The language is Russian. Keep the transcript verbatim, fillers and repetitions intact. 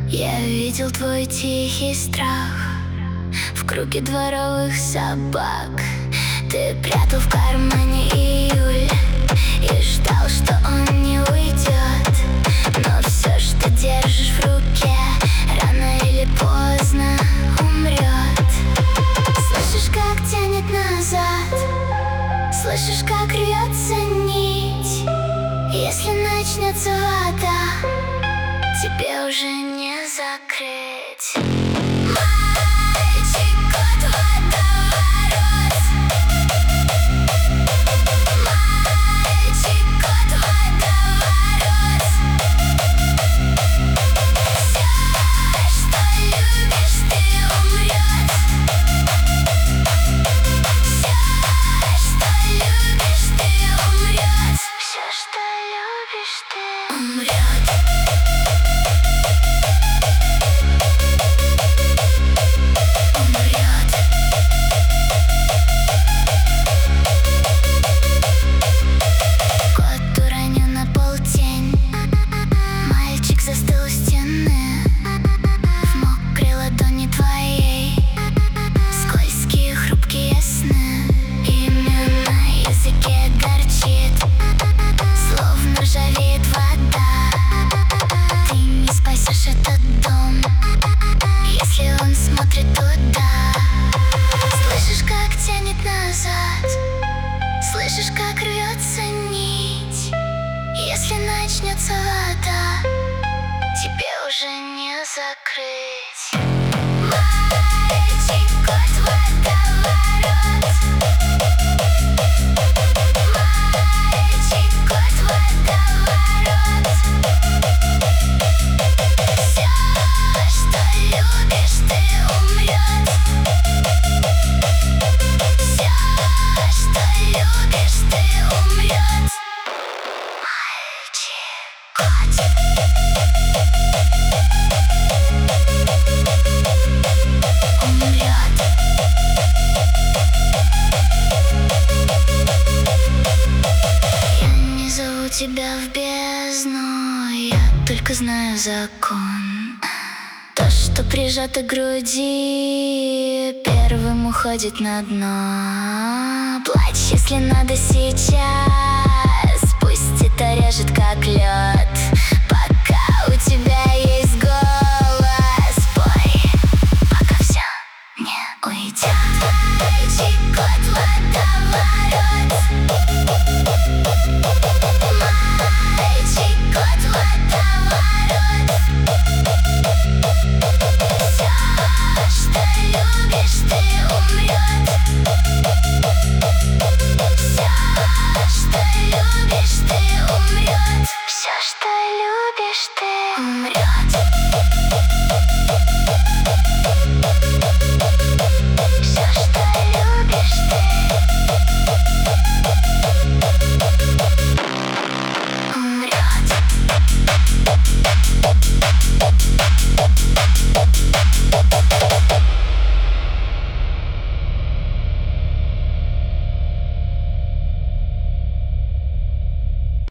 Я видел твой тихий страх в круге дворовых собак. Ты прятал в кармане июль и ждал, что он не уйдет. Но все, что держишь в руке, рано или поздно умрет. Слышишь, как тянет назад, слышишь, как рвется нить. Если начнется вода, тебе уже не закрыть. Мальчик, кот, водоворот. Мальчик, кот, водоворот. Все, что любишь, ты, умрет. Все, что любишь, ты, умрет. Все, что любишь, ты, умрет. Слышишь, как рвется нить. Если начнется вода, тебе уже не закрыть. Мальчик, кот, водоворот. Мальчик, кот, водоворот. Все, что любишь, ты, умрет. Все, что любишь, ты, умрет. Мальчик, кот. Умрет. Я не зову тебя в бездну, я только знаю закон. То, что прижато к груди, первым уходит на дно. Плачь, если надо сейчас, пусть это режет как лед.